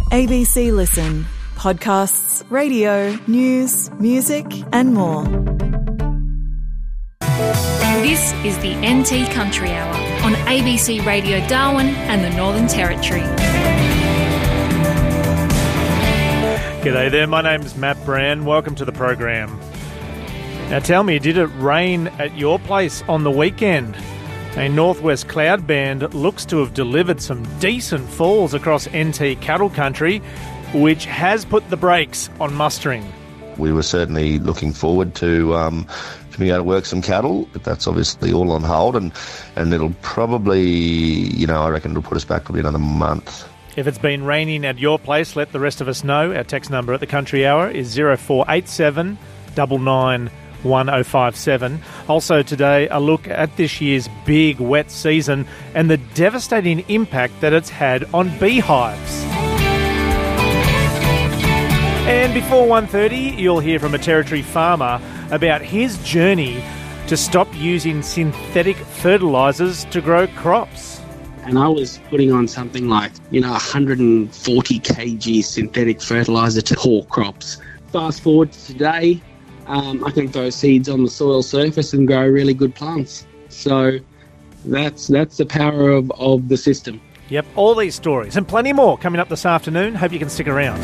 ABC Listen. Podcasts, radio, news, music and more. This is the NT Country Hour on ABC Radio Darwin and the Northern Territory. G'day there, my name's Matt Brand. Welcome to the program. Now tell me, did it rain at your place on the weekend? A northwest cloud band looks to have delivered some decent falls across NT cattle country, which has put the brakes on mustering. We were certainly looking forward to being able to work some cattle, but that's obviously all on hold, and it'll probably, I reckon it'll put us back probably another month. If it's been raining at your place, let the rest of us know. Our text number at the Country Hour is 0487 99 1057. Also today, a look at this year's big wet season and the devastating impact that it's had on beehives. And before 1:30, you'll hear from a Territory farmer about his journey to stop using synthetic fertilisers to grow crops. And I was putting on something like, 140 kg synthetic fertiliser to whole crops. Fast forward to today, I can throw seeds on the soil surface and grow really good plants. So that's the power of the system. Yep, all these stories and plenty more coming up this afternoon. Hope you can stick around.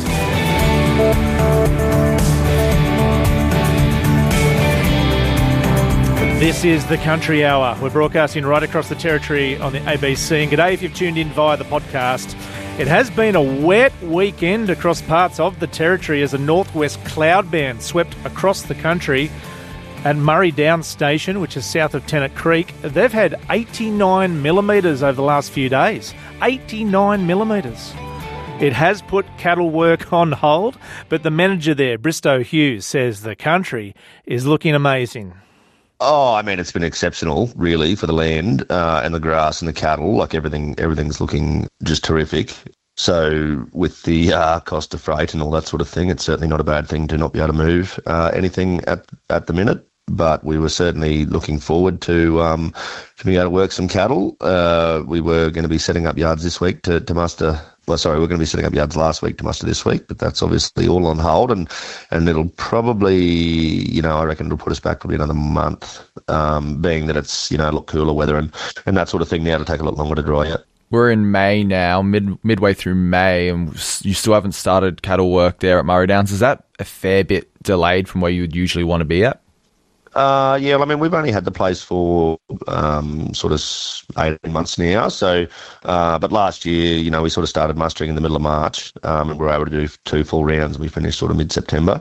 This is the Country Hour. We're broadcasting right across the Territory on the ABC. And g'day if you've tuned in via the podcast. It has been a wet weekend across parts of the Territory as a northwest cloud band swept across the country. At Murray Downs Station, which is south of Tennant Creek, they've had 89 millimetres over the last few days. 89 millimetres. It has put cattle work on hold, but the manager there, Bristow Hughes, says the country is looking amazing. Oh, I mean, it's been exceptional, really, for the land and the grass and the cattle. Like everything's looking just terrific. So with the cost of freight and all that sort of thing, it's certainly not a bad thing to not be able to move anything at the minute. But we were certainly looking forward to being able to work some cattle. We were going to be setting up yards this week to muster. Well, sorry, we're going to be setting up yards last week to muster this week, but that's obviously all on hold, and it'll probably, I reckon it'll put us back probably another month, being that it's, a lot cooler weather and that sort of thing now to take a lot longer to dry out. We're in May now, midway through May, and you still haven't started cattle work there at Murray Downs. Is that a fair bit delayed from where you would usually want to be at? Yeah, I mean, we've only had the place for sort of 18 months now. So, but last year, we sort of started mustering in the middle of March, and we were able to do 2 full rounds, and we finished sort of mid-September.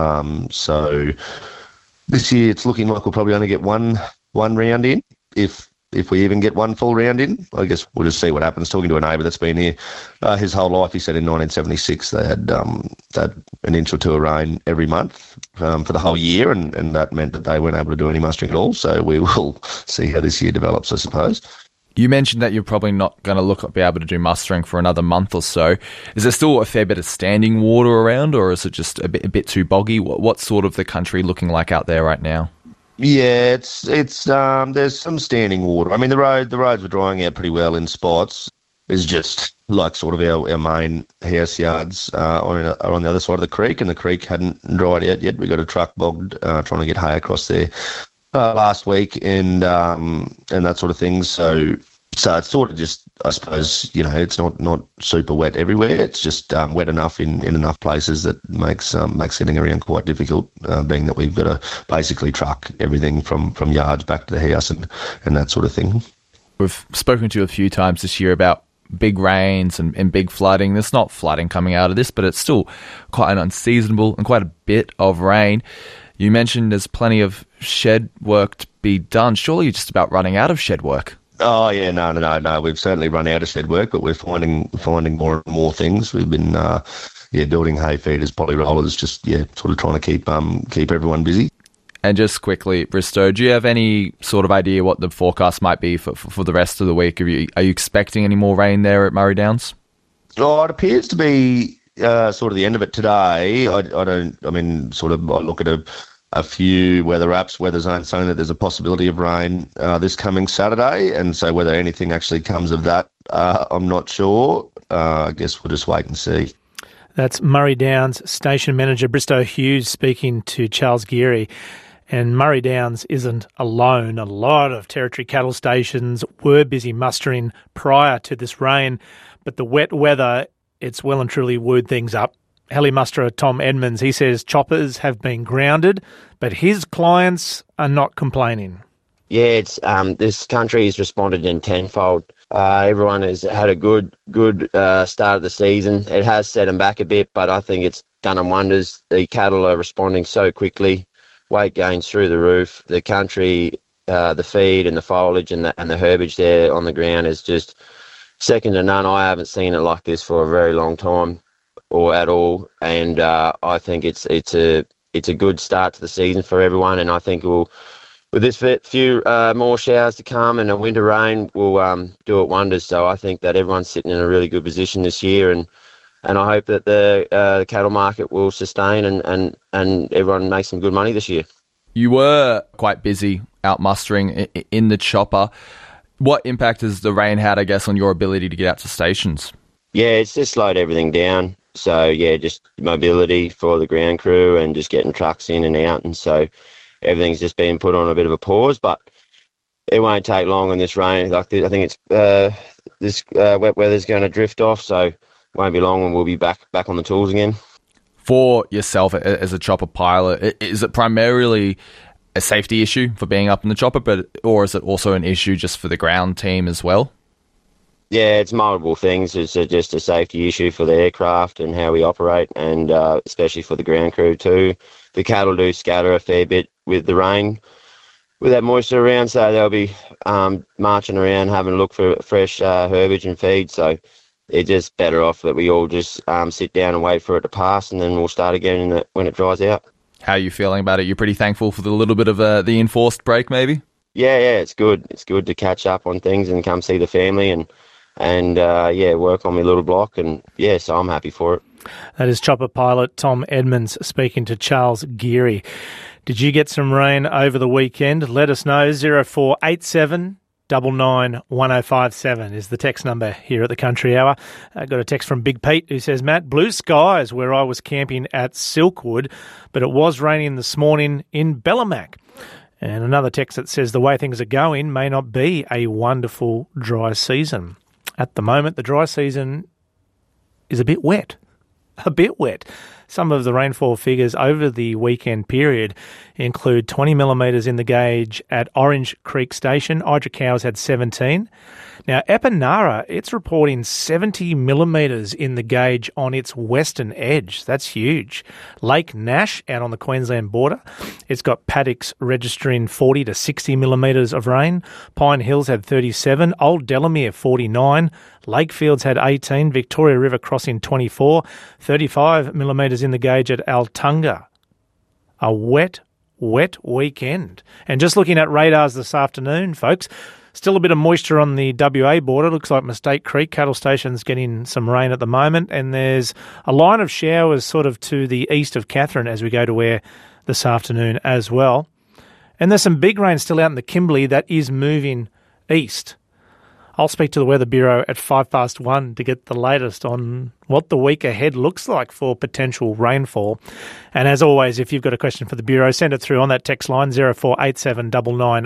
So this year, it's looking like we'll probably only get one round in, if we even get one full round in. I guess we'll just see what happens. Talking to a neighbour that's been here his whole life, he said in 1976 they had an inch or two of rain every month for the whole year, and that meant that they weren't able to do any mustering at all. So we will see how this year develops, I suppose. You mentioned that you're probably not going to be able to do mustering for another month or so. Is there still a fair bit of standing water around, or is it just a bit too boggy? What's sort of the country looking like out there right now? Yeah, it's there's some standing water. I mean, the roads were drying out pretty well in spots. It's just like sort of our main house yards are on the other side of the creek, and the creek hadn't dried out yet. We got a truck bogged trying to get hay across there last week, and that sort of thing. So it's sort of just, I suppose, it's not super wet everywhere. It's just wet enough in enough places that makes getting around quite difficult, being that we've got to basically truck everything from yards back to the house and that sort of thing. We've spoken to you a few times this year about big rains and big flooding. There's not flooding coming out of this, but it's still quite an unseasonable and quite a bit of rain. You mentioned there's plenty of shed work to be done. Surely you're just about running out of shed work. Oh yeah, no. We've certainly run out of shed work, but we're finding more and more things. We've been building hay feeders, poly rollers, just sort of trying to keep everyone busy. And just quickly, Bristow, do you have any sort of idea what the forecast might be for the rest of the week? Are you expecting any more rain there at Murray Downs? Oh, it appears to be sort of the end of it today. I look at a few weather apps, weather zones saying that there's a possibility of rain this coming Saturday, and so whether anything actually comes of that, I'm not sure. I guess we'll just wait and see. That's Murray Downs Station Manager Bristow Hughes speaking to Charles Geary. And Murray Downs isn't alone. A lot of Territory cattle stations were busy mustering prior to this rain, but the wet weather, it's well and truly wooed things up. Heli musterer Tom Edmonds, he says choppers have been grounded, but his clients are not complaining. Yeah, it's this country has responded in tenfold. Everyone has had a good start of the season. It has set them back a bit, but I think it's done them wonders. The cattle are responding so quickly. Weight gains through the roof. The country, the feed and the foliage and the herbage there on the ground is just second to none. I haven't seen it like this for a very long time, or at all. And I think it's a good start to the season for everyone. And I think with this few more showers to come and a winter rain will do it wonders. So I think that everyone's sitting in a really good position this year, and I hope that the cattle market will sustain and everyone makes some good money this year. You were quite busy out mustering in the chopper. What impact has the rain had, I guess, on your ability to get out to stations? Yeah, it's just slowed everything down. So, yeah, just mobility for the ground crew and just getting trucks in and out. And so everything's just been put on a bit of a pause, but it won't take long in this rain. I think it's this wet weather's going to drift off, so it won't be long and we'll be back on the tools again. For yourself as a chopper pilot, is it primarily a safety issue for being up in the chopper, or is it also an issue just for the ground team as well? Yeah, it's multiple things. It's just a safety issue for the aircraft and how we operate, and especially for the ground crew too. The cattle do scatter a fair bit with the rain, with that moisture around, so they'll be marching around having a look for fresh herbage and feed. So it's just better off that we all just sit down and wait for it to pass, and then we'll start again when it dries out. How are you feeling about it? You're pretty thankful for the little bit of the enforced break, maybe? Yeah, it's good. It's good to catch up on things and come see the family and work on my little block, and so I'm happy for it. That is chopper pilot Tom Edmonds speaking to Charles Geary. Did you get some rain over the weekend? Let us know. 0487 99 1057 is the text number here at the Country Hour. I got a text from Big Pete who says, Matt, blue skies where I was camping at Silkwood, but it was raining this morning in Bellamac. And another text that says the way things are going may not be a wonderful dry season. At the moment, the dry season is a bit wet. Some of the rainfall figures over the weekend period include 20 millimetres in the gauge at Orange Creek Station. Idra Cows had 17. Now, Epinara, it's reporting 70 millimetres in the gauge on its western edge. That's huge. Lake Nash, out on the Queensland border, it's got paddocks registering 40 to 60 millimetres of rain. Pine Hills had 37. Old Delamere, 49. Lakefields had 18. Victoria River Crossing, 24. 35 millimetres in the gauge at Altunga. A wet weekend. And just looking at radars this afternoon, folks, still a bit of moisture on the WA border. Looks like Mistake Creek cattle station's getting some rain at the moment, and there's a line of showers sort of to the east of Katherine as we go to Ayr this afternoon as well. And there's some big rain still out in the Kimberley that is moving east. I'll speak to the Weather Bureau at 1:05 to get the latest on what the week ahead looks like for potential rainfall. And as always, if you've got a question for the Bureau, send it through on that text line 0487 99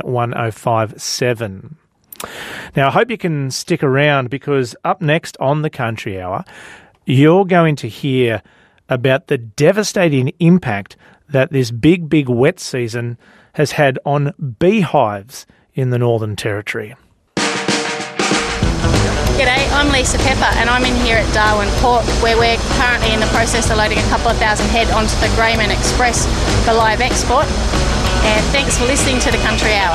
1057. Now, I hope you can stick around because up next on the Country Hour, you're going to hear about the devastating impact that this big wet season has had on beehives in the Northern Territory. G'day, I'm Lisa Pepper and I'm in here at Darwin Port where we're currently in the process of loading a couple of thousand head onto the Greyman Express for live export. And thanks for listening to the Country Hour.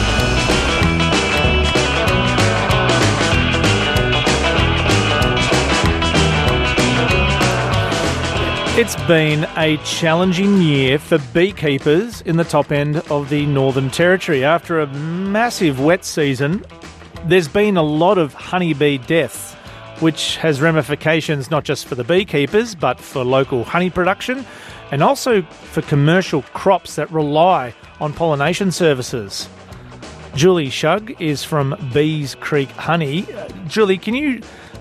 It's been a challenging year for beekeepers in the top end of the Northern Territory. After a massive wet season, there's been a lot of honeybee deaths, which has ramifications not just for the beekeepers, but for local honey production and also for commercial crops that rely on pollination services. Julie Shug is from Bees Creek Honey. Julie, can you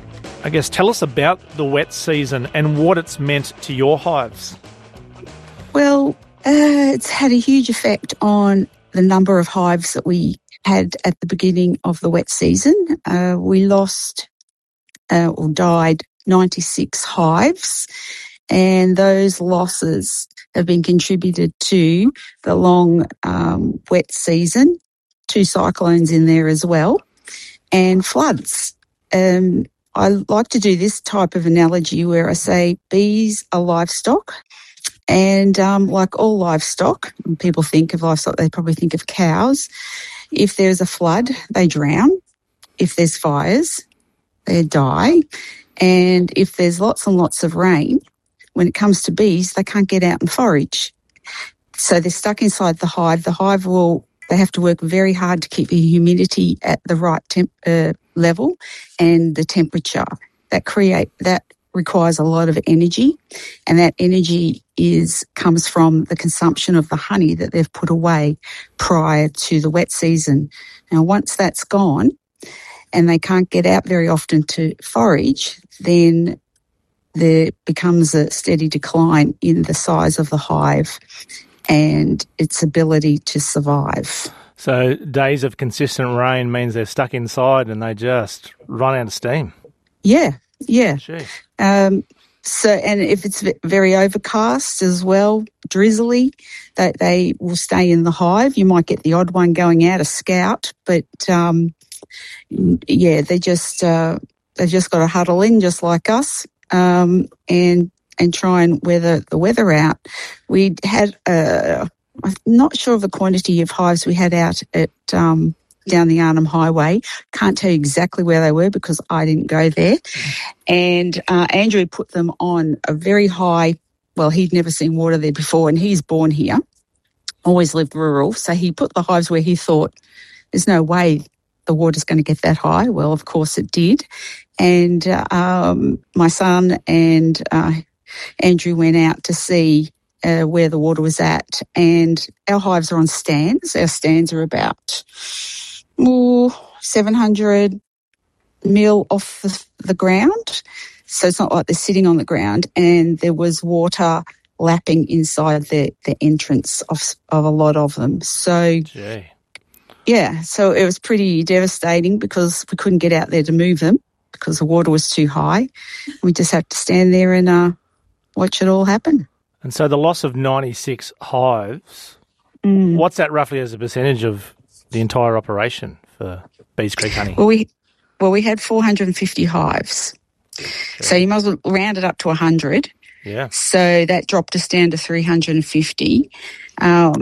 I guess tell us about the wet season and what it's meant to your hives. Well, it's had a huge effect on the number of hives that we had at the beginning of the wet season. We lost or died 96 hives, and those losses have been contributed to the long wet season, 2 cyclones in there as well, and floods. I like to do this type of analogy where I say bees are livestock, and like all livestock, when people think of livestock, they probably think of cows. If there's a flood, they drown. If there's fires, they die. And if there's lots and lots of rain, when it comes to bees, they can't get out and forage. So they're stuck inside the hive. The hive they have to work very hard to keep the humidity at the right level and the temperature. That requires a lot of energy, and that energy comes from the consumption of the honey that they've put away prior to the wet season. Now, once that's gone and they can't get out very often to forage, then there becomes a steady decline in the size of the hive and its ability to survive. So days of consistent rain means they're stuck inside and they just run out of steam. Yeah. Gee. And if it's very overcast as well, drizzly, they will stay in the hive. You might get the odd one going out, a scout, but they've just got to huddle in just like us, and try and weather the weather out. We had, I'm not sure of the quantity of hives we had out at down the Arnhem Highway. Can't tell you exactly where they were because I didn't go there. And Andrew put them on a very high, well, he'd never seen water there before, and he's born here, always lived rural. So he put the hives where he thought there's no way the water's going to get that high. Well, of course it did. And my son and Andrew went out to see where the water was at, and our hives are on stands. Our stands are about 700 mil off the ground. So it's not like they're sitting on the ground, and there was water lapping inside the entrance of a lot of them. So, so it was pretty devastating because we couldn't get out there to move them because the water was too high. We just had to stand there and watch it all happen. And so the loss of 96 hives, what's that roughly as a percentage of the entire operation for Bees Creek Honey? Well, we had 450 hives. So you might as well round it up to 100. Yeah. So that dropped us down to 350. A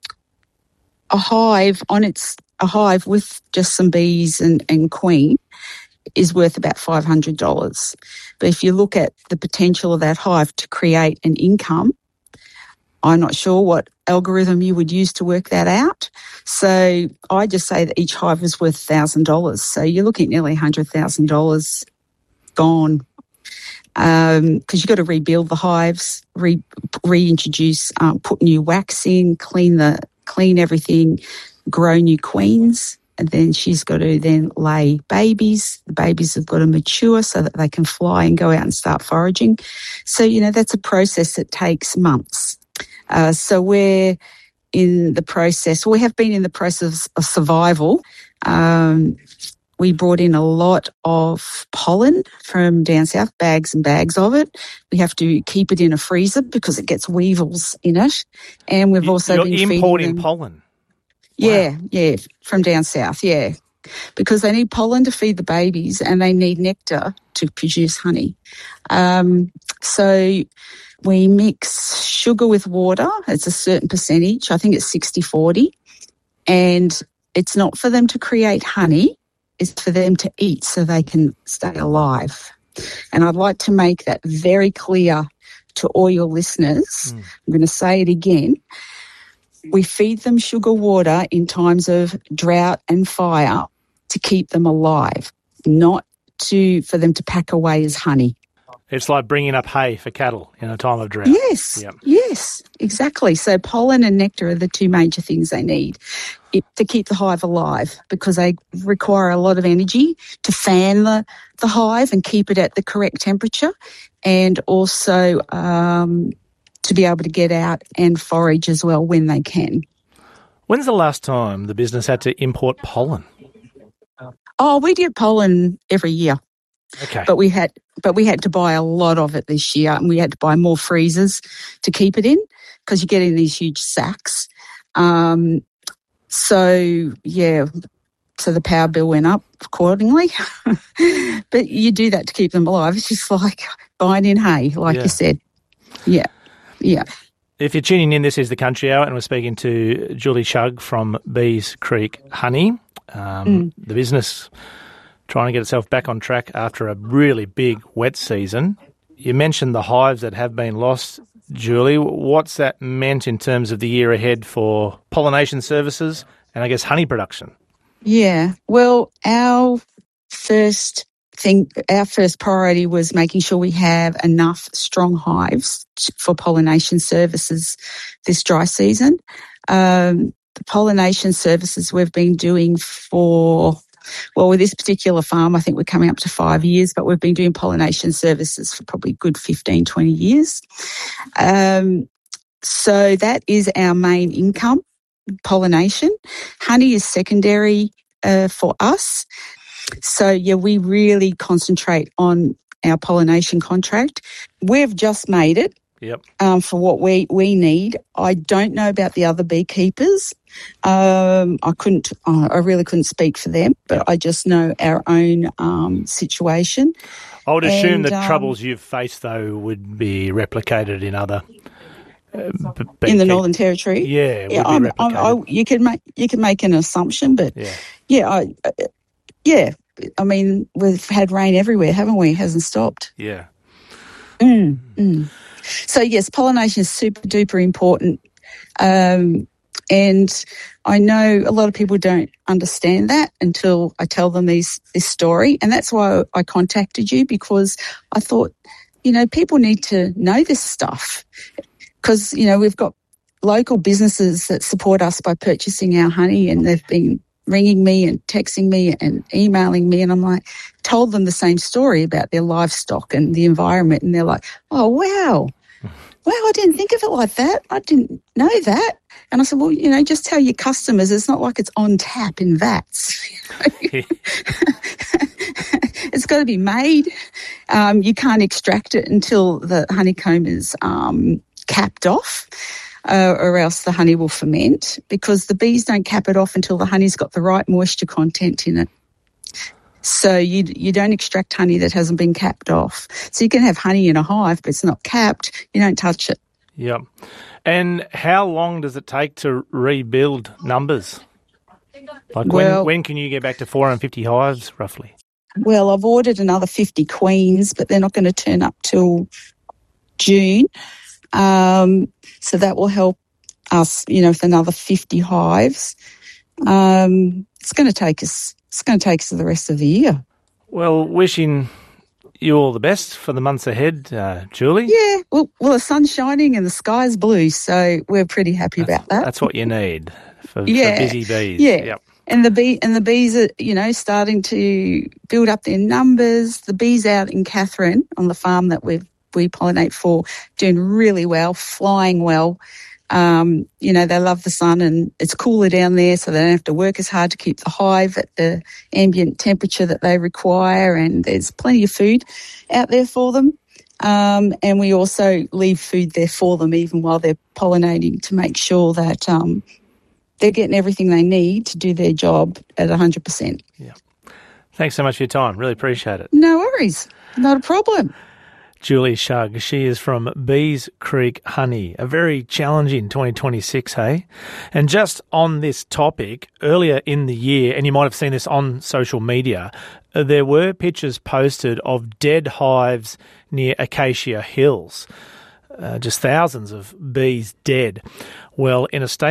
hive with just some bees and queen is worth about $500. But if you look at the potential of that hive to create an income, I'm not sure what algorithm you would use to work that out. So I just say that each hive is worth $1,000. So you're looking at nearly $100,000 gone. Because you've got to rebuild the hives, reintroduce, put new wax in, clean everything, grow new queens, and then she's got to then lay babies. The babies have got to mature so that they can fly and go out and start foraging. So, that's a process that takes months. So we're in the process, we have been in the process of survival. We brought in a lot of pollen from down south, bags and bags of it. We have to keep it in a freezer because it gets weevils in it. And we've also been importing pollen? Yeah, from down south, yeah. Because they need pollen to feed the babies and they need nectar to produce honey. So we mix sugar with water. It's a certain percentage. I think it's 60-40. And it's not for them to create honey. It's for them to eat so they can stay alive. And I'd like to make that very clear to all your listeners. I'm going to say it again. We feed them sugar water in times of drought and fire to keep them alive, not for them to pack away as honey. It's like bringing up hay for cattle in a time of drought. Yes, Yep. yes, exactly. So pollen and nectar are the two major things they need to keep the hive alive, because they require a lot of energy to fan the hive and keep it at the correct temperature, and also to be able to get out and forage as well when they can. When's the last time the business had to import pollen? Oh, we get pollen every year. Okay. But we had to buy a lot of it this year, and we had to buy more freezers to keep it in, because you get in these huge sacks. So the power bill went up accordingly. But you do that to keep them alive. It's just like buying in hay, like you said. Yeah, yeah. If you're tuning in, this is the Country Hour, and we're speaking to Julie Shug from Bees Creek Honey. The business trying to get itself back on track after a really big wet season. You mentioned the hives that have been lost, Julie. What's that meant in terms of the year ahead for pollination services and, I guess, honey production? Yeah, well, our first priority was making sure we have enough strong hives for pollination services this dry season. The pollination services we've been doing with this particular farm, I think we're coming up to 5 years, but we've been doing pollination services for probably a good 15, 20 years. So that is our main income, pollination. Honey is secondary for us. So, we really concentrate on our pollination contract. We've just made it. Yep. For what we need. I don't know about the other beekeepers. I really couldn't speak for them, but I just know our own situation. I would assume the troubles you've faced, though, would be replicated in other in the Northern Territory. Yeah, you can make an assumption, but I mean, we've had rain everywhere, haven't we? It hasn't stopped. Yeah. So, yes, pollination is super duper important. And I know a lot of people don't understand that until I tell them this story. And that's why I contacted you, because I thought, people need to know this stuff. Because, we've got local businesses that support us by purchasing our honey, and they've been ringing me and texting me and emailing me, and I'm like, told them the same story about their livestock and the environment, and they're like, oh, wow, I didn't think of it like that. I didn't know that. And I said, well, just tell your customers it's not like it's on tap in vats. It's got to be made. You can't extract it until the honeycomb is capped off. Or else the honey will ferment, because the bees don't cap it off until the honey's got the right moisture content in it. So you don't extract honey that hasn't been capped off. So you can have honey in a hive, but it's not capped. You don't touch it. Yep. And how long does it take to rebuild numbers? Like when can you get back to 450 hives, roughly? Well, I've ordered another 50 queens, but they're not going to turn up till June. So that will help us, with another 50 hives. It's going to take us the rest of the year. Well, wishing you all the best for the months ahead, Julie. Yeah. Well, the sun's shining and the sky's blue, so we're pretty happy about that. That's what you need for busy bees. Yeah. Yep. And the bees are, starting to build up their numbers. The bees out in Katherine on the farm that we pollinate for, doing really well, flying well. They love the sun, and it's cooler down there, so they don't have to work as hard to keep the hive at the ambient temperature that they require, and there's plenty of food out there for them. And we also leave food there for them even while they're pollinating, to make sure that they're getting everything they need to do their job at 100%. Yeah. Thanks so much for your time. Really appreciate it. No worries. Not a problem. Julie Shug, she is from Bees Creek Honey. A very challenging 2026, hey? And just on this topic, earlier in the year, and you might have seen this on social media, there were pictures posted of dead hives near Acacia Hills. Just thousands of bees dead. Well, in a statement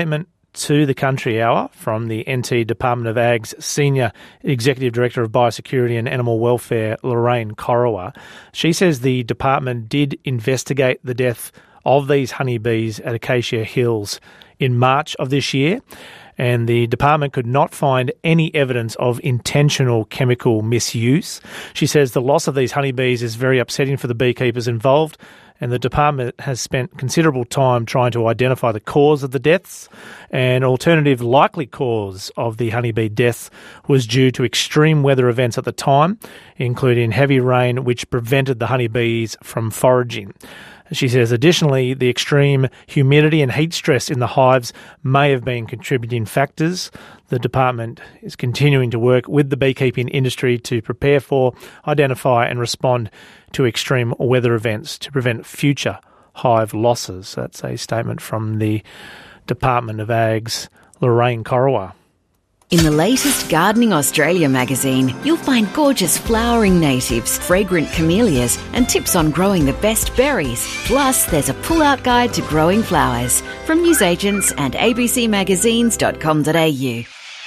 to the Country Hour from the NT Department of Ag's Senior Executive Director of Biosecurity and Animal Welfare, Lorraine Corowa. She says the department did investigate the death of these honeybees at Acacia Hills in March of this year, and the department could not find any evidence of intentional chemical misuse. She says the loss of these honeybees is very upsetting for the beekeepers involved, and the department has spent considerable time trying to identify the cause of the deaths. An alternative likely cause of the honeybee deaths was due to extreme weather events at the time, including heavy rain which prevented the honeybees from foraging. She says, additionally, the extreme humidity and heat stress in the hives may have been contributing factors. The department is continuing to work with the beekeeping industry to prepare for, identify and respond to extreme weather events to prevent future hive losses. That's a statement from the Department of Ag's Lorraine Corowa. In the latest Gardening Australia magazine, you'll find gorgeous flowering natives, fragrant camellias, and tips on growing the best berries. Plus, there's a pull-out guide to growing flowers from newsagents and abcmagazines.com.au.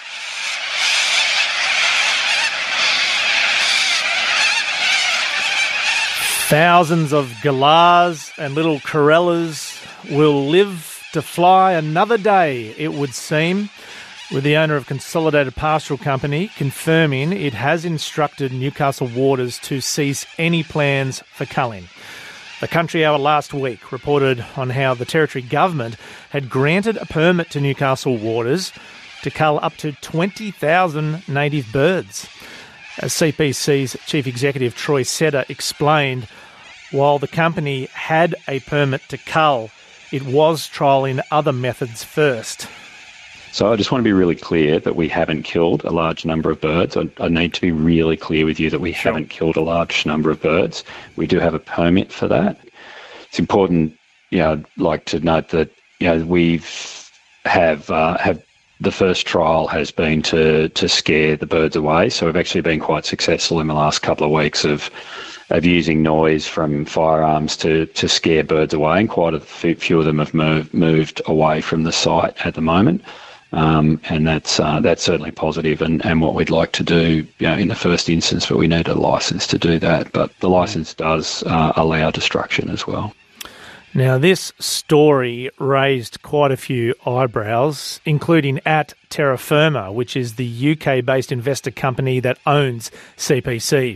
Thousands of galahs and little corellas will live to fly another day, it would seem, with the owner of Consolidated Pastoral Company confirming it has instructed Newcastle Waters to cease any plans for culling. The Country Hour last week reported on how the Territory Government had granted a permit to Newcastle Waters to cull up to 20,000 native birds. As CPC's Chief Executive Troy Setter explained, while the company had a permit to cull, it was trialling other methods first. So I just want to be really clear that we haven't killed a large number of birds. I need to be really clear with you that we haven't killed a large number of birds. We do have a permit for that. It's important, I'd like to note that, we've have the first trial has been to scare the birds away. So we've actually been quite successful in the last couple of weeks of using noise from firearms to scare birds away, and quite a few of them have moved away from the site at the moment. And that's certainly positive and what we'd like to do in the first instance, but we need a licence to do that. But the licence does allow destruction as well. Now, this story raised quite a few eyebrows, including at Terra Firma, which is the UK-based investor company that owns CPC.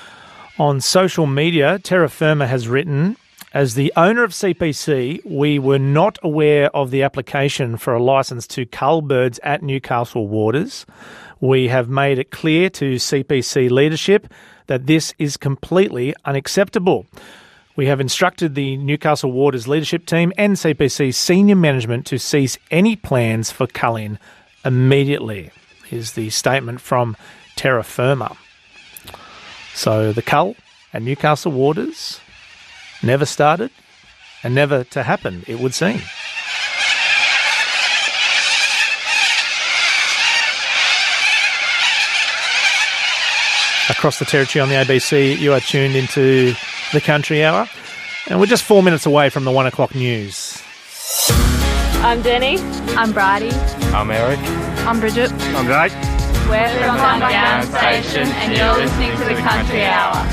On social media, Terra Firma has written, "As the owner of CPC, we were not aware of the application for a licence to cull birds at Newcastle Waters. We have made it clear to CPC leadership that this is completely unacceptable. We have instructed the Newcastle Waters leadership team and CPC senior management to cease any plans for culling immediately," is the statement from Terra Firma. So the cull at Newcastle Waters never started and never to happen, it would seem. Across the Territory on the ABC, you are tuned into the Country Hour, and we're just 4 minutes away from the 1 o'clock news. I'm Denny. I'm Bridie. I'm Eric. I'm Bridget. I'm Jake. We're from Down Station, and you're listening to the Country Hour.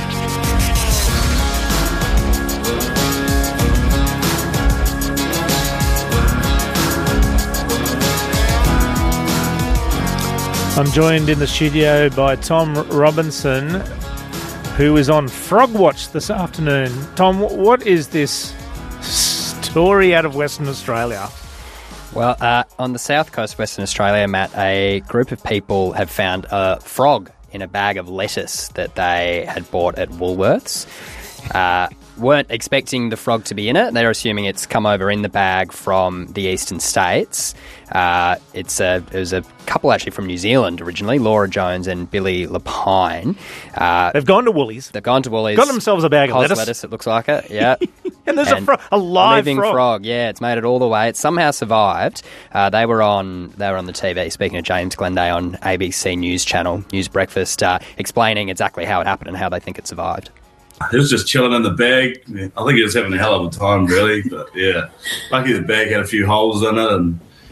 I'm joined in the studio by Tom Robinson, who is on Frog Watch this afternoon. Tom, what is this story out of Western Australia? Well, on the south coast of Western Australia, Matt, a group of people have found a frog in a bag of lettuce that they had bought at Woolworths. Weren't expecting the frog to be in it. They're assuming it's come over in the bag from the eastern states. It was a couple actually from New Zealand originally, Laura Jones and Billy Lapine. They've gone to Woolies. They've gone to Woolies. Got themselves a bag of lettuce. It looks like it, yeah. And there's a live living frog. Yeah, it's made it all the way. It's somehow survived. They were on the TV, speaking of James Glenday on ABC News Channel, News Breakfast, explaining exactly how it happened and how they think it survived. He was just chilling in the bag. I think he was having a hell of a time, really. But, yeah, lucky the bag had a few holes in it. And,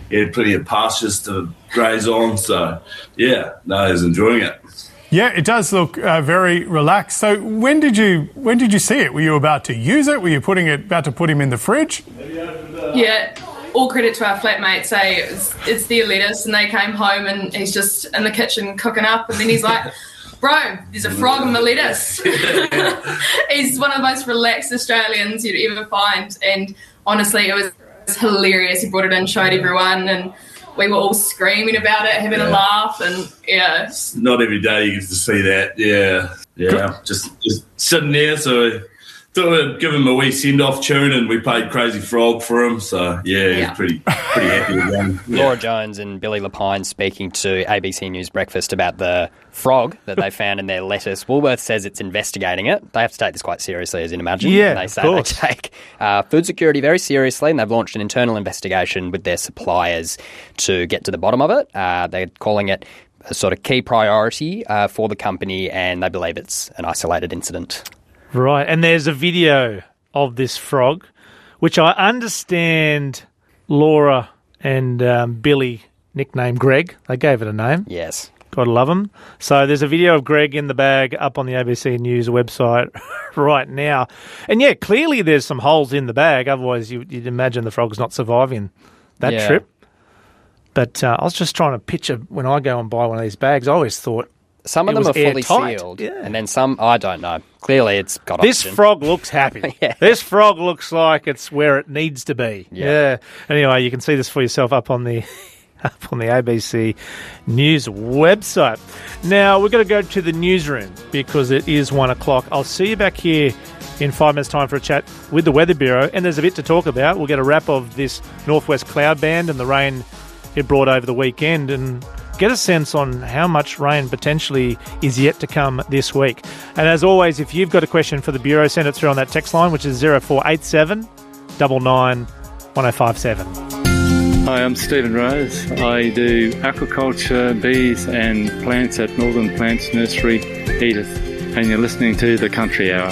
he had plenty of pastures to graze on. So, yeah, no, he's enjoying it. Yeah, it does look very relaxed. So when did you see it? Were you about to use it? Were you about to put him in the fridge? Yeah, all credit to our flatmates. It's their lettuce, and they came home and he's just in the kitchen cooking up, and then he's like, bro, there's a frog in my lettuce. He's one of the most relaxed Australians you'd ever find, and honestly, it was hilarious. He brought it in, showed everyone, and we were all screaming about it, having a laugh, and yeah. Not every day you get to see that, yeah. Just sitting there, so thought we'd give him a wee send-off tune, and we played Crazy Frog for him, so yeah. He's pretty happy with him. Yeah. Laura Jones and Billy Lapine speaking to ABC News Breakfast about the frog that they found in their lettuce. Woolworths says it's investigating it. They have to take this quite seriously, as you can imagine. Yeah, and they say they take food security very seriously, and they've launched an internal investigation with their suppliers to get to the bottom of it. They're calling it a sort of key priority for the company, and they believe it's an isolated incident. Right, and there's a video of this frog, which I understand Laura and Billy nicknamed Greg. They gave it a name. Yes. Gotta love them. So there's a video of Greg in the bag up on the ABC News website right now. And yeah, clearly there's some holes in the bag. Otherwise, you'd imagine the frog's not surviving that trip. But I was just trying to picture when I go and buy one of these bags, I always thought some of them are fully sealed, and then some, I don't know. Clearly, it's got this oxygen. Frog looks happy. Yeah. This frog looks like it's where it needs to be. Yeah. Anyway, you can see this for yourself up on the ABC News website. Now, we're going to go to the newsroom because it is 1 o'clock. I'll see you back here in 5 minutes' time for a chat with the Weather Bureau, and there's a bit to talk about. We'll get a wrap of this northwest cloud band and the rain it brought over the weekend, and get a sense on how much rain potentially is yet to come this week. And as always, if you've got a question for the Bureau, send it through on that text line, which is 0487 99 1057. Hi, I'm Stephen Rose. I do aquaculture, bees and plants at Northern Plants Nursery, Edith. And you're listening to The Country Hour.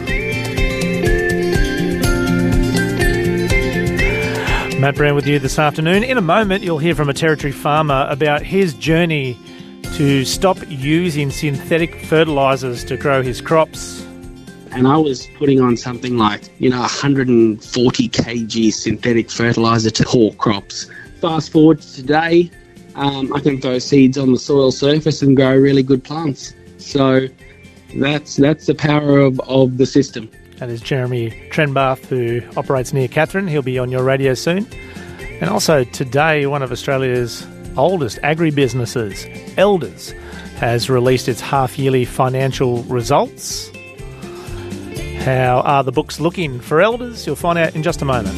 Matt Brown with you this afternoon. In a moment, you'll hear from a Territory farmer about his journey to stop using synthetic fertilisers to grow his crops. And I was putting on something like, 140 kg synthetic fertiliser to whole crops. Fast forward to today, I can throw seeds on the soil surface and grow really good plants. So that's the power of the system. That is Jeremy Trenbath, who operates near Katherine. He'll be on your radio soon. And also today, one of Australia's oldest agribusinesses, Elders, has released its half-yearly financial results. How are the books looking for Elders? You'll find out in just a moment.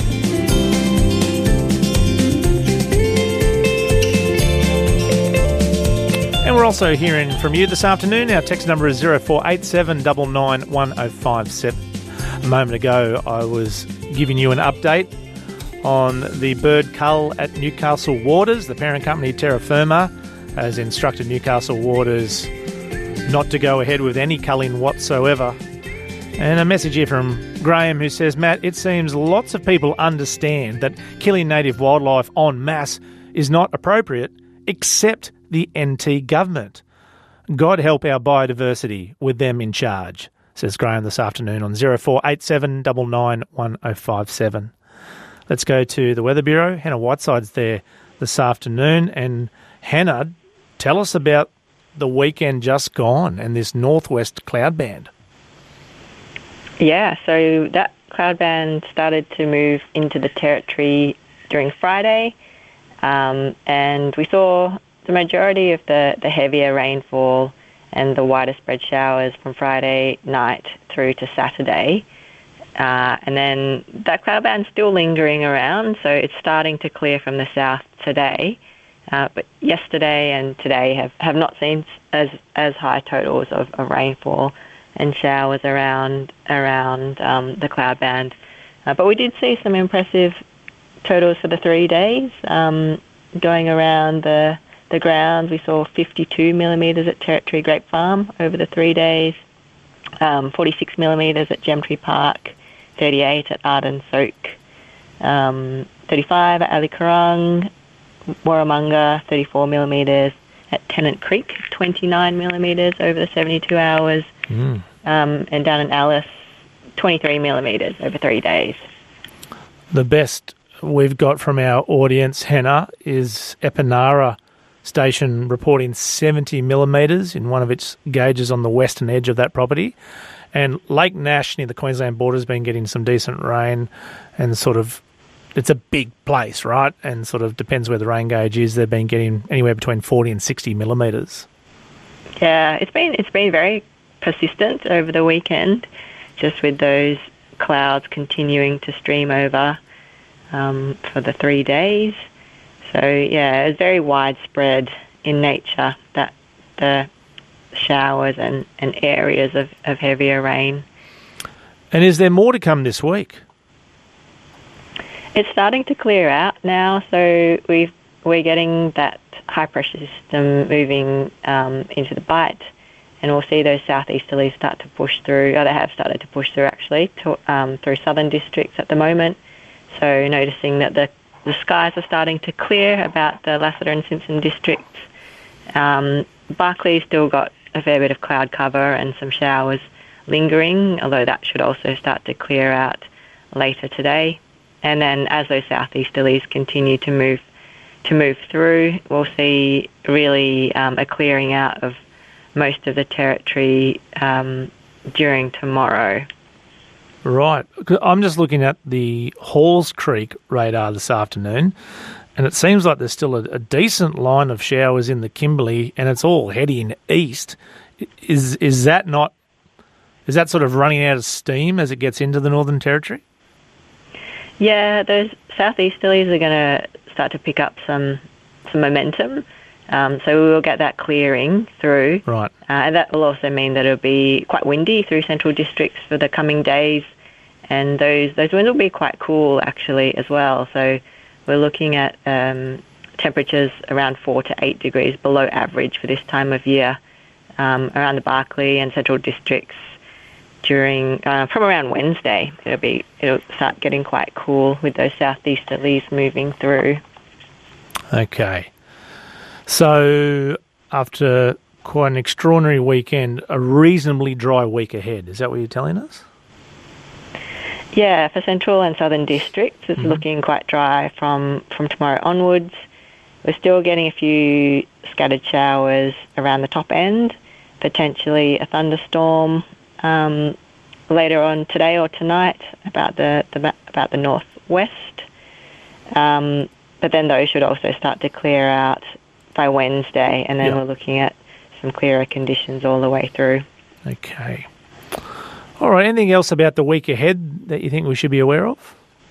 And we're also hearing from you this afternoon. Our text number is 0487 99 1057. A moment ago, I was giving you an update on the bird cull at Newcastle Waters. The parent company, Terra Firma, has instructed Newcastle Waters not to go ahead with any culling whatsoever. And a message here from Graham, who says, Matt, it seems lots of people understand that killing native wildlife en masse is not appropriate, except the NT government. God help our biodiversity with them in charge, says Graham this afternoon on 0487 99 1057. Let's go to the Weather Bureau. Hannah Whiteside's there this afternoon. And Hannah, tell us about the weekend just gone and this northwest cloud band. Yeah, so that cloud band started to move into the Territory during Friday, and we saw the majority of the heavier rainfall and the wider spread showers from Friday night through to Saturday. And then that cloud band's still lingering around, so it's starting to clear from the south today. But yesterday and today have not seen as high totals of rainfall and showers around the cloud band. But we did see some impressive totals for the 3 days. Going around the grounds, we saw 52 millimetres at Territory Grape Farm over the 3 days, 46 millimetres at Gemtree Park, 38 at Arden Soak, 35 at Ali Kurrung, Warramunga 34 millimetres, at Tennant Creek 29 millimetres over the 72 hours, and down in Alice 23 millimetres over 3 days. The best we've got from our audience, Hannah, is Epinara Station reporting 70 millimetres in one of its gauges on the western edge of that property. And Lake Nash near the Queensland border has been getting some decent rain, and sort of it's a big place, right? And sort of depends where the rain gauge is. They've been getting anywhere between 40 and 60 millimetres. Yeah, it's been very persistent over the weekend, just with those clouds continuing to stream over for the 3 days. So, yeah, it's very widespread in nature, that the showers and areas of heavier rain. And is there more to come this week? It's starting to clear out now, so we're getting that high-pressure system moving into the Bight, and we'll see those southeasterlies start to push through, or they have started to push through actually, through southern districts at the moment. So noticing that the skies are starting to clear about the Lassiter and Simpson districts. Barclay's still got a fair bit of cloud cover and some showers lingering, although that should also start to clear out later today. And then as those southeasterlies continue to move through, we'll see really a clearing out of most of the territory during tomorrow. Right. I'm just looking at the Halls Creek radar this afternoon, and it seems like there's still a decent line of showers in the Kimberley, and it's all heading east. Is that sort of running out of steam as it gets into the Northern Territory? Yeah, those southeasterlies are going to start to pick up some momentum. So we will get that clearing through. Right. And that will also mean that it'll be quite windy through central districts for the coming days. And those winds will be quite cool, actually, as well. So we're looking at temperatures around 4 to 8 degrees below average for this time of year around the Barclay and central districts during from around Wednesday. It'll start getting quite cool with those southeasterlies moving through. Okay. So after quite an extraordinary weekend, a reasonably dry week ahead. Is that what you're telling us? Yeah, for central and southern districts, it's looking quite dry from tomorrow onwards. We're still getting a few scattered showers around the top end, potentially a thunderstorm later on today or tonight about the northwest. But then those should also start to clear out by Wednesday, and then we're looking at some clearer conditions all the way through. Okay. All right, anything else about the week ahead that you think we should be aware of?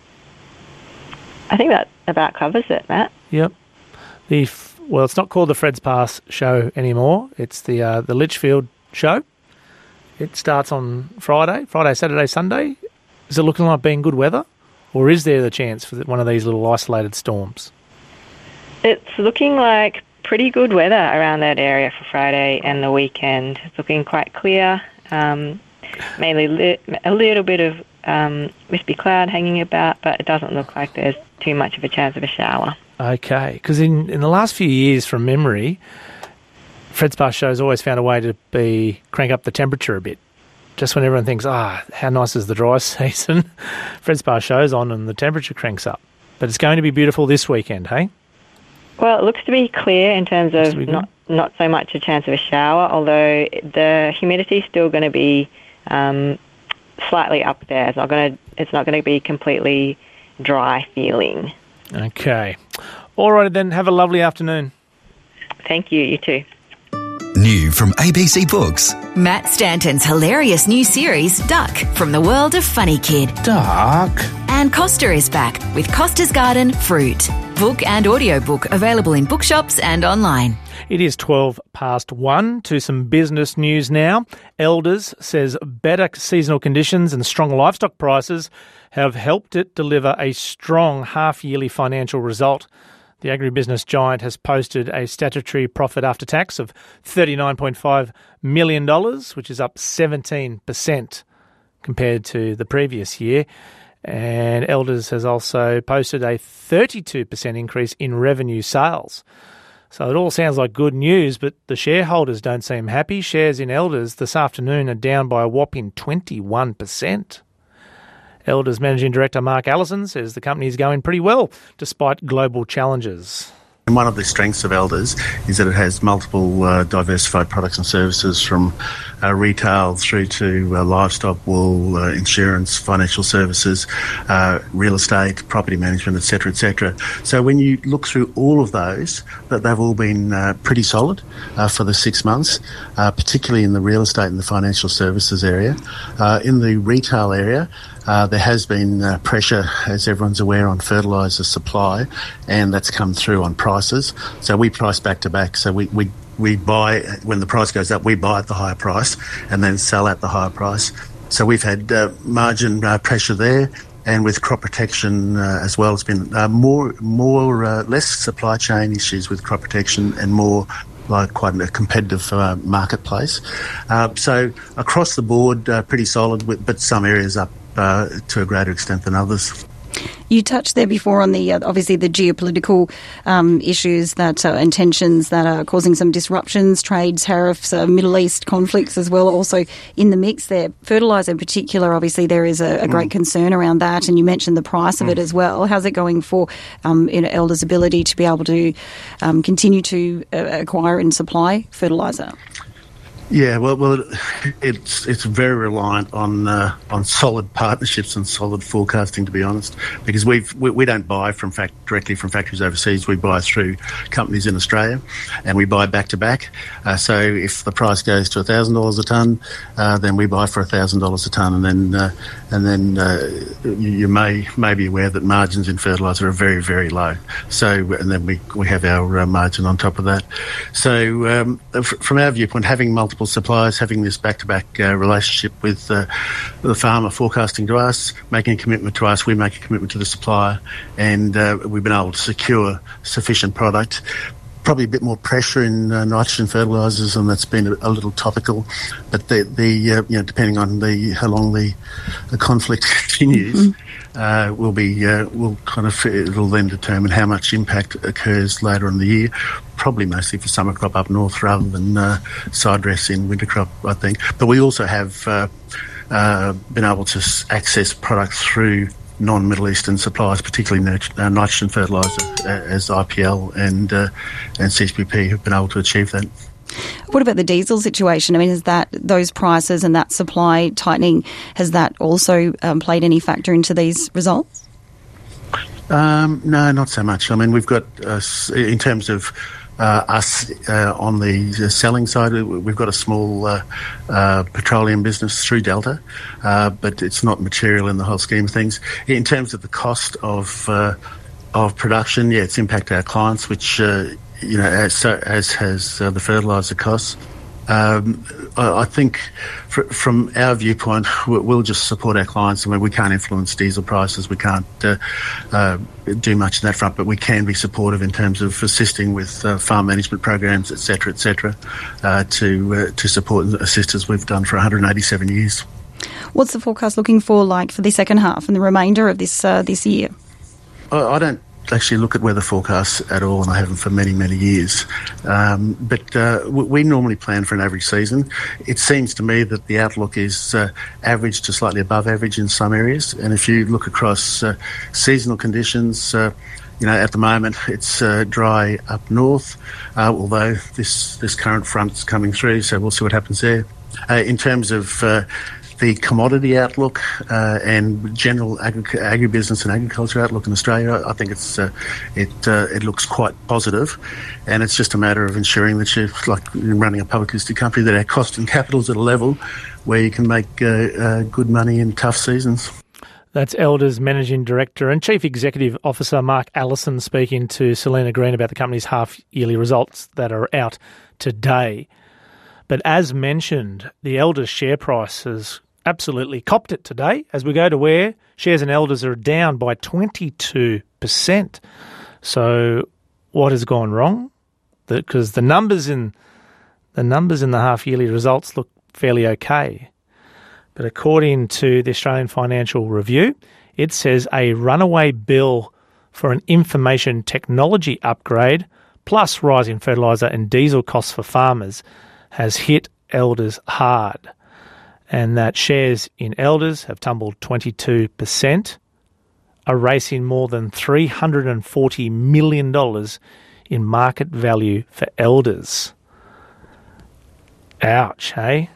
I think that about covers it, Matt. Yep. Well, it's not called the Fred's Pass show anymore. It's the Litchfield show. It starts on Friday, Saturday, Sunday. Is it looking like being good weather? Or is there the chance for one of these little isolated storms? It's looking like pretty good weather around that area for Friday and the weekend. It's looking quite clear. Mainly a little bit of wispy cloud hanging about, but it doesn't look like there's too much of a chance of a shower. Okay, because in the last few years, from memory, Fred's Pass show's always found a way to crank up the temperature a bit. Just when everyone thinks, how nice is the dry season, Fred's Pass show's on and the temperature cranks up. But it's going to be beautiful this weekend, hey? Well, it looks to be clear in terms of not so much a chance of a shower, although the humidity is still going to be slightly up there. It's not going to be completely dry feeling. Okay. All right, then. Have a lovely afternoon. Thank you. You too. New from ABC Books. Matt Stanton's hilarious new series, Duck, from the world of Funny Kid. Duck. And Costa is back with Costa's Garden Fruit. Book and audiobook available in bookshops and online. It is 1:12 to some business news now. Elders says better seasonal conditions and strong livestock prices have helped it deliver a strong half-yearly financial result. The agribusiness giant has posted a statutory profit after tax of $39.5 million, which is up 17% compared to the previous year. And Elders has also posted a 32% increase in revenue sales. So it all sounds like good news, but the shareholders don't seem happy. Shares in Elders this afternoon are down by a whopping 21%. Elders Managing Director Mark Allison says the company is going pretty well despite global challenges. And one of the strengths of Elders is that it has multiple diversified products and services from retail through to livestock, wool, insurance, financial services, real estate, property management, etc., etc. So when you look through all of those, that they've all been pretty solid for the 6 months, particularly in the real estate and the financial services area. In the retail area, there has been pressure, as everyone's aware, on fertiliser supply, and that's come through on prices. So we price back to back. So we buy, when the price goes up, we buy at the higher price and then sell at the higher price. So we've had margin pressure there. And with crop protection as well, it's been less supply chain issues with crop protection and more like quite a competitive marketplace. So across the board, pretty solid, but some areas up to a greater extent than others. You touched there before on the obviously the geopolitical issues and tensions that are causing some disruptions, trade, tariffs, Middle East conflicts as well, also in the mix there. Fertiliser in particular, obviously there is a great concern around that, and you mentioned the price of it as well. How's it going for Elders' ability to be able to continue to acquire and supply fertiliser? Yeah, well, it's very reliant on solid partnerships and solid forecasting, to be honest, because we don't buy directly from factories overseas. We buy through companies in Australia, and we buy back to back. So if the price goes to $1,000 a tonne, then we buy for $1,000 a tonne, and then you may be aware that margins in fertiliser are very, very low. So and then we have our margin on top of that. So from our viewpoint, having multiple suppliers, having this back-to-back relationship with the farmer forecasting to us, making a commitment to us, we make a commitment to the supplier, and we've been able to secure sufficient product. Probably a bit more pressure in nitrogen fertilisers, and that's been a little topical. But depending on how long the conflict continues, it'll then determine how much impact occurs later in the year. Probably mostly for summer crop up north rather than side dress in winter crop, I think. But we also have been able to access products through non-Middle Eastern suppliers, particularly nitrogen fertiliser, as IPL and CSPP have been able to achieve that. What about the diesel situation? I mean, has those prices and that supply tightening, has that also played any factor into these results? No, not so much. I mean, we've got, in terms of us on the selling side, we've got a small petroleum business through Delta, but it's not material in the whole scheme of things. In terms of the cost of production, yeah, it's impacted our clients, which as has the fertiliser costs. I think from our viewpoint, we'll just support our clients. I mean, we can't influence diesel prices. We can't do much on that front, but we can be supportive in terms of assisting with farm management programs, et cetera, to support and assist as we've done for 187 years. What's the forecast looking for like for the second half and the remainder of this year? I don't actually look at weather forecasts at all, and I haven't for many, many years. But we normally plan for an average season. It seems to me that the outlook is average to slightly above average in some areas. And if you look across seasonal conditions, at the moment it's dry up north, although this current front's coming through, so we'll see what happens there. In terms of the commodity outlook and general agribusiness and agriculture outlook in Australia, I think it looks quite positive, and it's just a matter of ensuring that you're like running a public listed company, that our cost and capital's at a level where you can make good money in tough seasons. That's Elders Managing Director and Chief Executive Officer Mark Allison speaking to Selena Green about the company's half-yearly results that are out today. But as mentioned, the Elders share price has absolutely copped it today. As we go to where shares in Elders are down by 22%. So what has gone wrong? Because the numbers in the half-yearly results look fairly okay. But according to the Australian Financial Review, It says a runaway bill for an information technology upgrade, plus rising fertiliser and diesel costs for farmers, has hit Elders hard. And that shares in Elders have tumbled 22%, erasing more than $340 million in market value for Elders. Ouch, hey?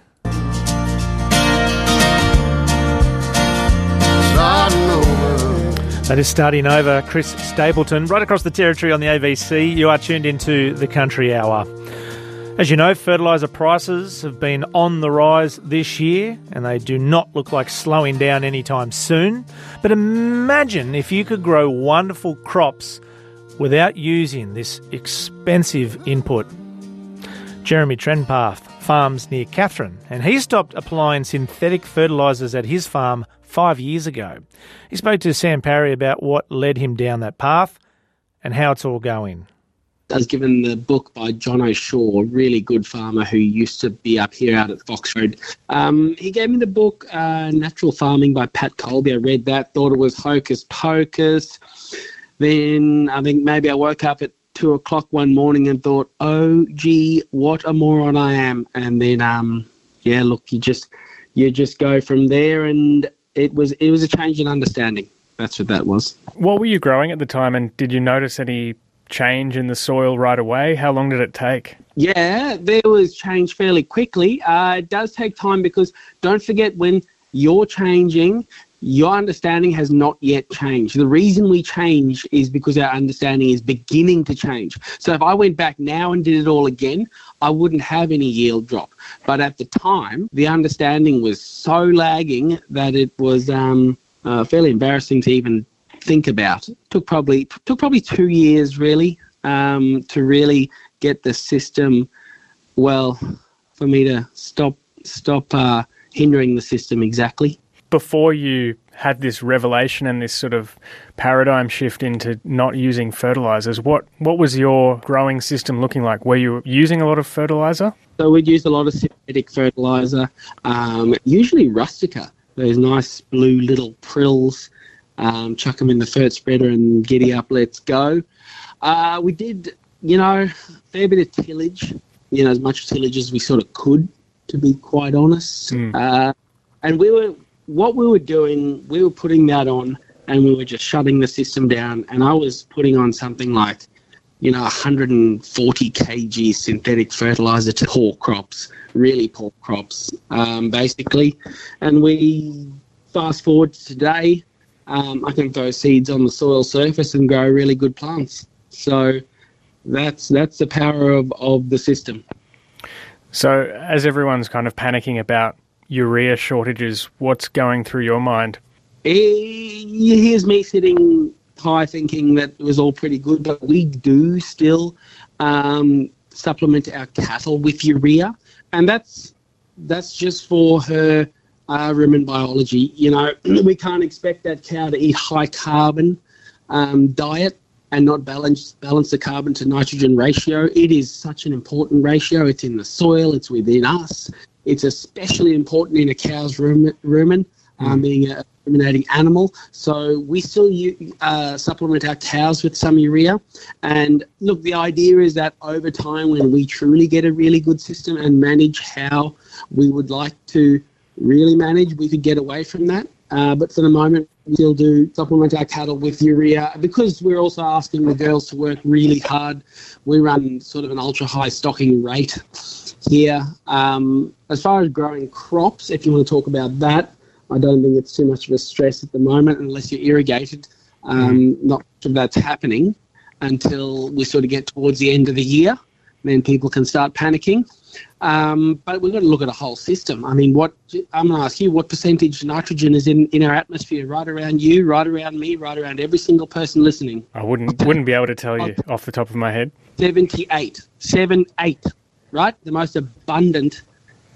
That is Starting Over. Chris Stapleton, right across the territory on the ABC. You are tuned into the Country Hour. As you know, fertiliser prices have been on the rise this year, and they do not look like slowing down anytime soon. But imagine if you could grow wonderful crops without using this expensive input. Jeremy Trenpath farms near Katherine, and he stopped applying synthetic fertilisers at his farm 5 years ago. He spoke to Sam Parry about what led him down that path and how it's all going. I was given the book by John O'Shaw, a really good farmer who used to be up here out at Fox Road. He gave me the book Natural Farming by Pat Colby. I read that, thought it was hocus pocus. Then I think maybe I woke up at 2 o'clock one morning and thought, oh, gee, what a moron I am. And then, look, you just go from there, and it was a change in understanding. That's what that was. What were you growing at the time, and did you notice any change in the soil right away? How long did it take? Yeah, there was change fairly quickly. It does take time because don't forget, when you're changing, your understanding has not yet changed. The reason we change is because our understanding is beginning to change. So if I went back now and did it all again, I wouldn't have any yield drop. But at the time, the understanding was so lagging that it was fairly embarrassing to even think about. It took probably 2 years really to really get the system, for me to stop hindering the system exactly. Before you had this revelation and this sort of paradigm shift into not using fertilisers, what was your growing system looking like? Were you using a lot of fertiliser? So we'd use a lot of synthetic fertiliser, usually Rustica, those nice blue little prills. Chuck them in the fert spreader and giddy up, let's go. We did, a fair bit of tillage, as much tillage as we sort of could, to be quite honest. And what we were doing, we were putting that on and we were just shutting the system down. And I was putting on something like, 140 kg synthetic fertiliser to poor crops, really poor crops, basically. And we fast forward to today, I can throw seeds on the soil surface and grow really good plants. So that's the power of the system. So as everyone's kind of panicking about urea shortages, what's going through your mind? Here's me sitting high thinking that it was all pretty good, but we do still supplement our cattle with urea, and that's just for her rumen biology. We can't expect that cow to eat high carbon diet and not balance the carbon to nitrogen ratio. It is such an important ratio. It's in the soil, it's within us. It's especially important in a cow's rumen, being a ruminating animal. So we still supplement our cows with some urea. And look, the idea is that over time, when we truly get a really good system and manage how we would like to really manage, we could get away from that. But for the moment, we still do supplement our cattle with urea because we're also asking the girls to work really hard. We run sort of an ultra-high stocking rate here. As far as growing crops, if you want to talk about that, I don't think it's too much of a stress at the moment unless you're irrigated. Not much of that's happening until we sort of get towards the end of the year. Then people can start panicking. But we've got to look at a whole system. I mean, I'm going to ask you, what percentage nitrogen is in our atmosphere, right around you, right around me, right around every single person listening? I wouldn't be able to tell you off the top of my head. 78, right? The most abundant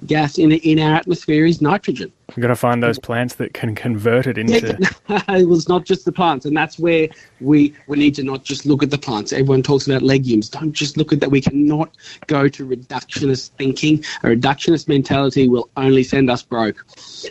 gas in our atmosphere is nitrogen. You've got to find those plants that can convert it into... It was not just the plants, and that's where we need to not just look at the plants. Everyone talks about legumes. Don't just look at that. We cannot go to reductionist thinking. A reductionist mentality will only send us broke.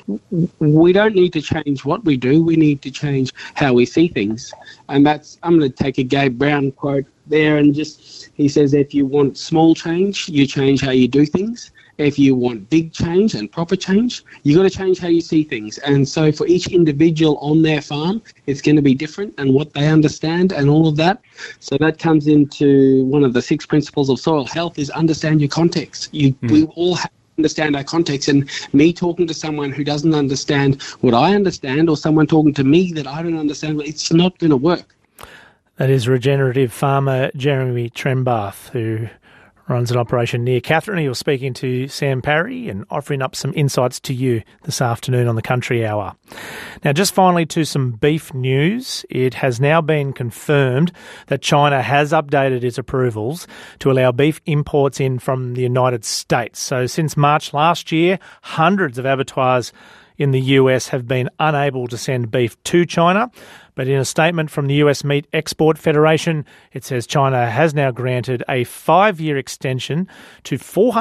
We don't need to change what we do. We need to change how we see things. And that's, I'm going to take a Gabe Brown quote there, and just, he says, if you want small change, you change how you do things. If you want big change and proper change, you got to change how you see things. And so for each individual on their farm, it's going to be different, and what they understand and all of that. So that comes into one of the 6 principles of soil health is understand your context. We all have to understand our context, and me talking to someone who doesn't understand what I understand, or someone talking to me that I don't understand, it's not going to work. That is regenerative farmer Jeremy Trembath, who runs an operation near Katherine. He was speaking to Sam Parry and offering up some insights to you this afternoon on the Country Hour. Now, just finally to some beef news. It has now been confirmed that China has updated its approvals to allow beef imports in from the United States. So since March last year, hundreds of abattoirs in the US have been unable to send beef to China. But in a statement from the US Meat Export Federation, it says China has now granted a 5-year extension to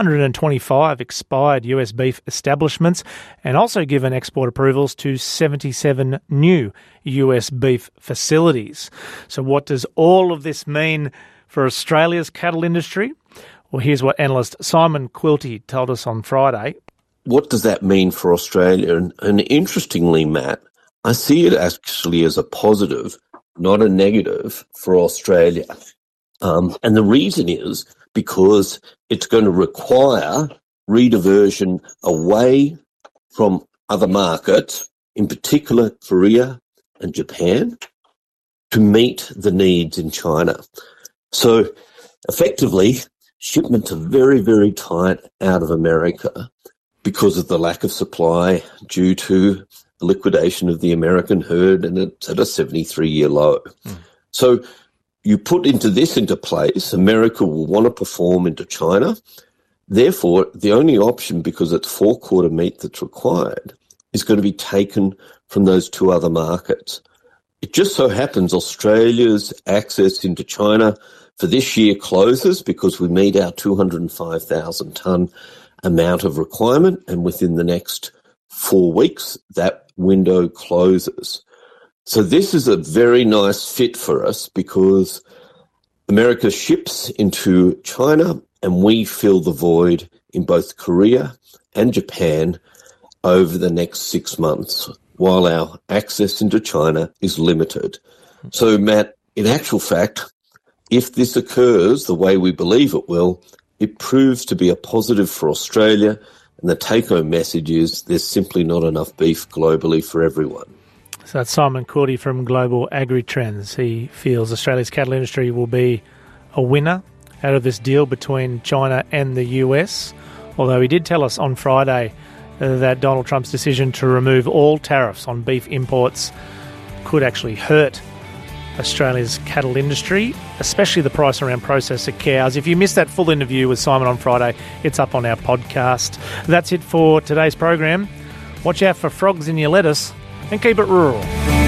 425 expired US beef establishments, and also given export approvals to 77 new US beef facilities. So what does all of this mean for Australia's cattle industry? Well, here's what analyst Simon Quilty told us on Friday. What does that mean for Australia? And interestingly, Matt, I see it actually as a positive, not a negative for Australia. And the reason is because it's going to require rediversion away from other markets, in particular Korea and Japan, to meet the needs in China. So effectively, shipments are very, very tight out of America because of the lack of supply due to the liquidation of the American herd, and it's at a 73-year low. So you put into place, America will want to perform into China. Therefore, the only option, because it's four-quarter meat that's required, is going to be taken from those 2 other markets. It just so happens Australia's access into China for this year closes because we meet our 205,000 tonne amount of requirement, and within the next 4 weeks, that window closes. So this is a very nice fit for us because America ships into China and we fill the void in both Korea and Japan over the next 6 months, while our access into China is limited. So, Matt, in actual fact, if this occurs the way we believe it will, it proves to be a positive for Australia, and the take-home message is there's simply not enough beef globally for everyone. So that's Simon Quilty from Global Agri-Trends. He feels Australia's cattle industry will be a winner out of this deal between China and the US, although he did tell us on Friday that Donald Trump's decision to remove all tariffs on beef imports could actually hurt Australia's cattle industry, especially the price around processed cows. If you missed that full interview with Simon on Friday, it's up on our podcast. That's it for today's program. Watch out for frogs in your lettuce and keep it rural.